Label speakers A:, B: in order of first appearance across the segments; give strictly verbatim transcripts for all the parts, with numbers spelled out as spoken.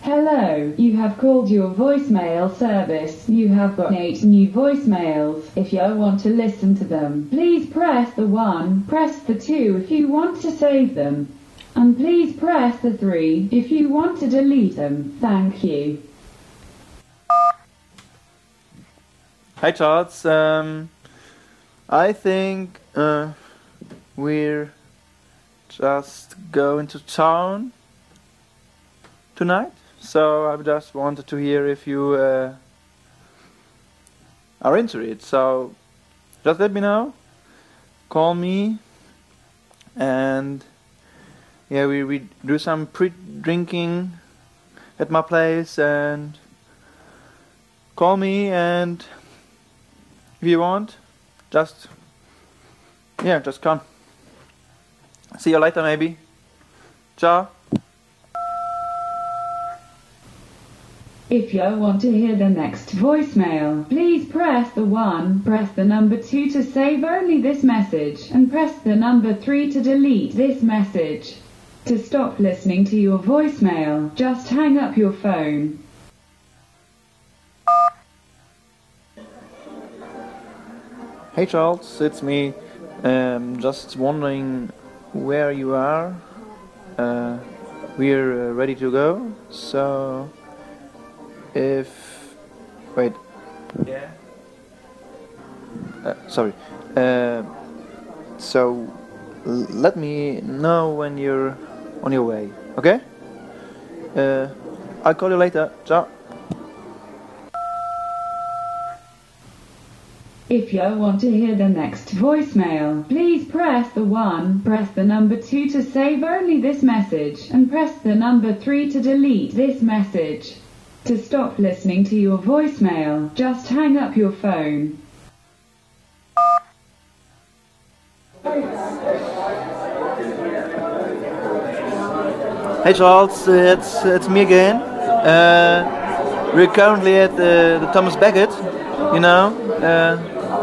A: Hello, you have called your voicemail service. You have got eight new voicemails. If you want to listen to them, please press the one, press the two if you want to save them. And please press the three if you want to delete them. Thank you.
B: Hi Charles, um, I think uh, we're just going to town tonight, so I just wanted to hear if you uh, are into it, so just let me know, call me, and yeah, we, we do some pre-drinking at my place, and call me, and if you want, just, yeah, just come. See you later maybe. Ciao.
A: If you want to hear the next voicemail, please press the one, press the number two to save only this message, and press the number three to delete this message. To stop listening to your voicemail, just hang up your phone.
B: Hey Charles, it's me. Um, just wondering where you are. Uh, we're uh, ready to go. So, if wait, yeah. Uh, sorry. Uh, so, l let me know when you're on your way. Okay? Uh, I'll call you later. Ciao.
A: If you want to hear the next voicemail, please press the one, press the number two to save only this message, and press the number three to delete this message. To stop listening to your voicemail, just hang up your phone.
B: Hey Charles, uh, it's it's me again. Uh, we're currently at uh, the Thomas Becket, you know. Uh,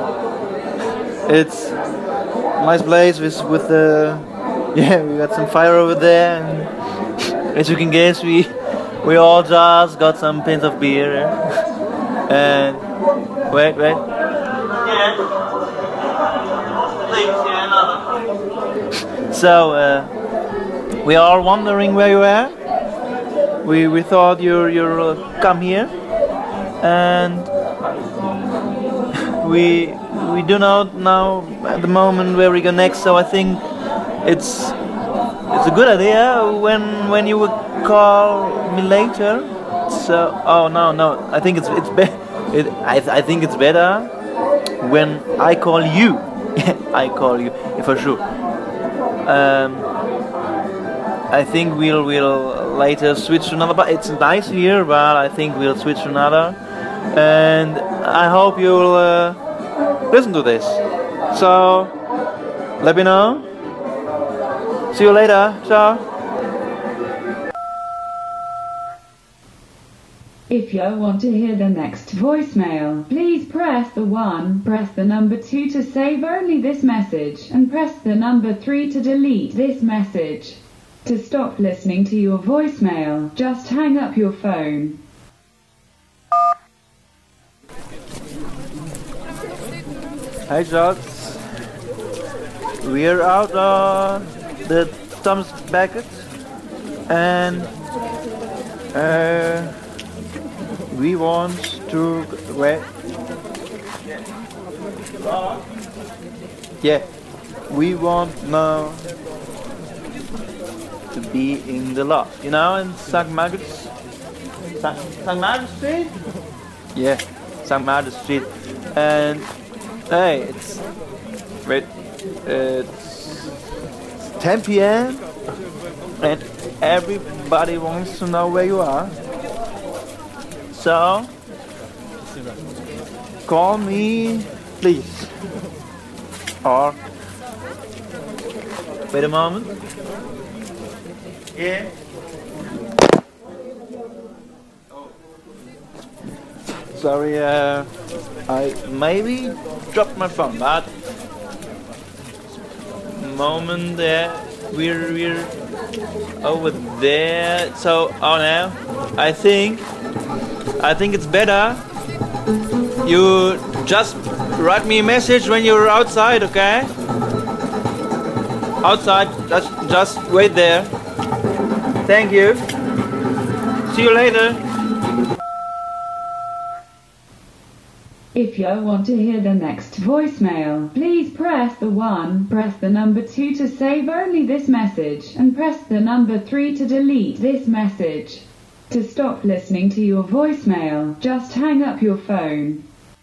B: It's a nice place with with the uh, yeah, we got some fire over there, and as you can guess, we we all just got some pins of beer. And wait, wait. Yeah. Please, yeah, another. So uh, we are wondering where you are. We we thought you're you're uh, come here, and we. We do not know at the moment where we go next, so I think it's it's a good idea when when you would call me later. So oh no no I think it's it's be it, I th I think it's better when I call you. I call you for sure. Um, I think we'll we'll later switch to another. But it's nice here, but I think we'll switch to another, and I hope you'll. Uh, Listen to this. So, let me know. See you later. Ciao.
A: If you want to hear the next voicemail, please press the one, press the number two to save only this message, and press the number three to delete this message. To stop listening to your voicemail, just hang up your phone.
B: Hey Charles, we're out on the Thomas Becket, and uh, we want to wait. Yeah, we want now to be in the loft, you know, in Saint Margaret's, Saint Margaret's Street. Yeah, Saint Margaret's Street, and. Hey, it's wait, it's ten p m and everybody wants to know where you are. So call me, please. Or wait a moment. Yeah. Sorry, uh, I maybe dropped my phone, but moment there, we're we're over there. So, oh no, I think, I think it's better you just write me a message when you're outside, okay? Outside, just, just wait there. Thank you. See you later.
A: If you want to hear the next voicemail, please press the one, press the number two to save only this message, and press the number three to delete this message. To stop listening to your voicemail, just hang up your phone.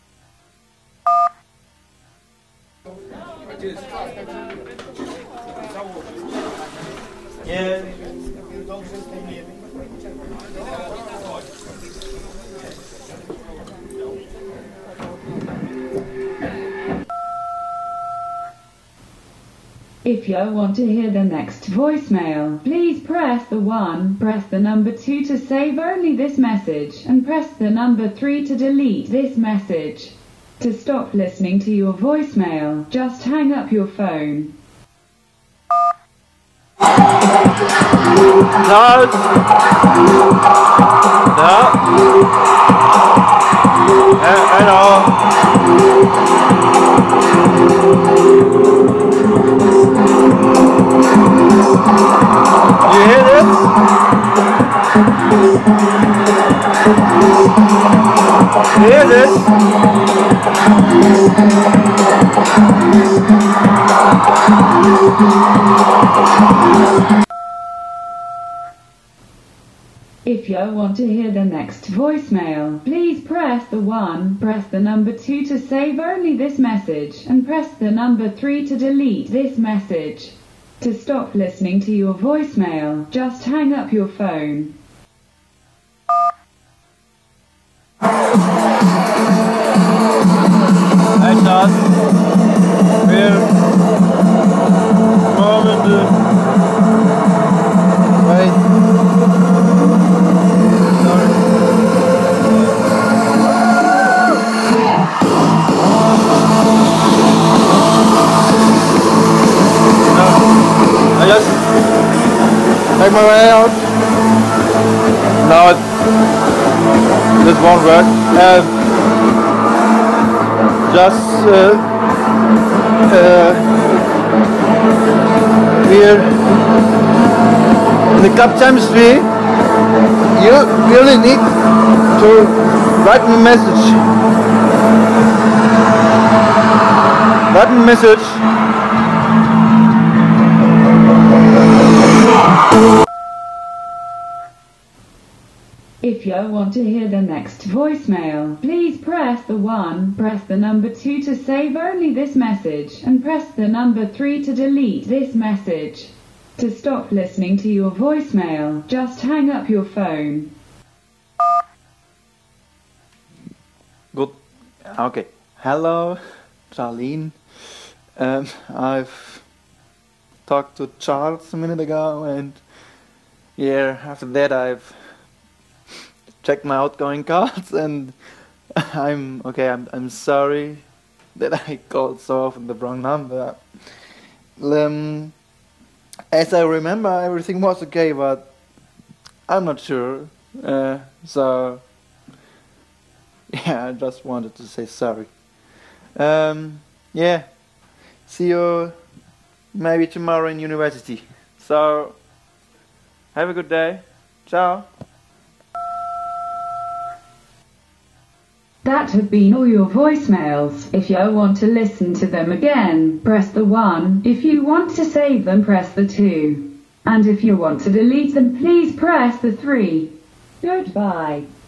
B: Yeah.
A: If you want to hear the next voicemail, please press the one, press the number two to save only this message, and press the number three to delete this message. To stop listening to your voicemail, just hang up your phone.
B: No. No. Uh, hello. You hear this? You hear this?
A: If you want to hear the next voicemail, please press the one, press the number two to save only this message, and press the number three to delete this message. To stop listening to your voicemail, just hang up your phone.
B: Hey John, we're moment. Uh, wait. Sorry. No, I just take my way out. No, it, this won't work. Uh, just uh, uh, here in the Club Chemistry, you really need to write me a message. Write me a message.
A: If you want to hear the next voicemail, please press the one, press the number two to save only this message, and press the number three to delete this message. To stop listening to your voicemail, just hang up your phone.
B: Good. Okay. Hello, Charlene. Um, I've talked to Charles a minute ago, and yeah, after that I've check my outgoing calls, and I'm okay. I'm I'm sorry that I called so often the wrong number. Um, as I remember, everything was okay, but I'm not sure. Uh, so yeah, I just wanted to say sorry. Um, yeah, see you maybe tomorrow in university. So have a good day. Ciao.
A: That have been all your voicemails. If you want to listen to them again, press the one. If you want to save them, press the two. And if you want to delete them, please press the three. Goodbye.